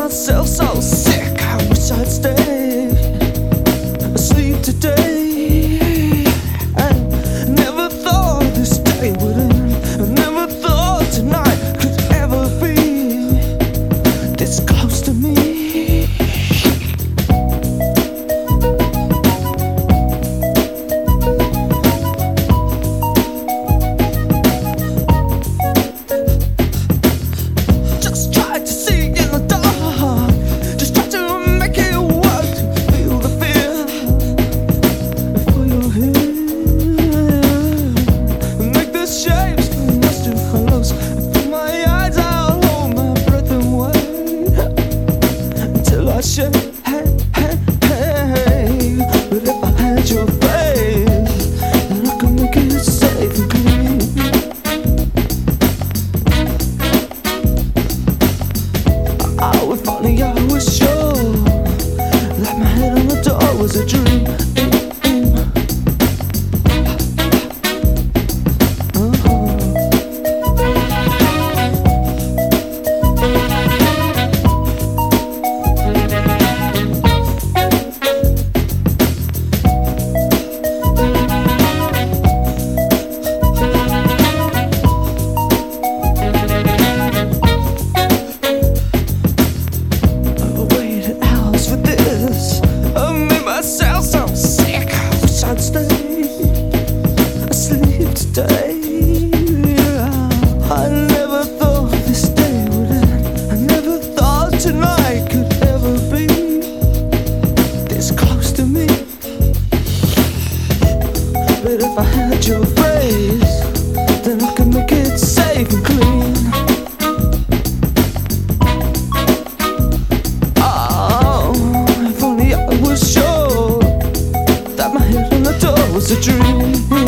myself so sick. I wish I'd stay asleep today. I never thought this day would end. I never thought tonight could ever be this close to me. Just try to see in the dark, just try to make it work, to feel the fear before you're here. Make the shapes feel much too close. Put my eyes out, hold my breath and wait until I shake. Hey, hey, hey. But if I had your face, then I could make it safe and clean. If only I was sure that my head on the door was a dream. Myself so sick, I wish I'd stay asleep today. I never thought this day would end. I never thought tonight could ever be this close to me. But if I had your face, then I could make it safe and clean. Oh, if only I was sure was a dream.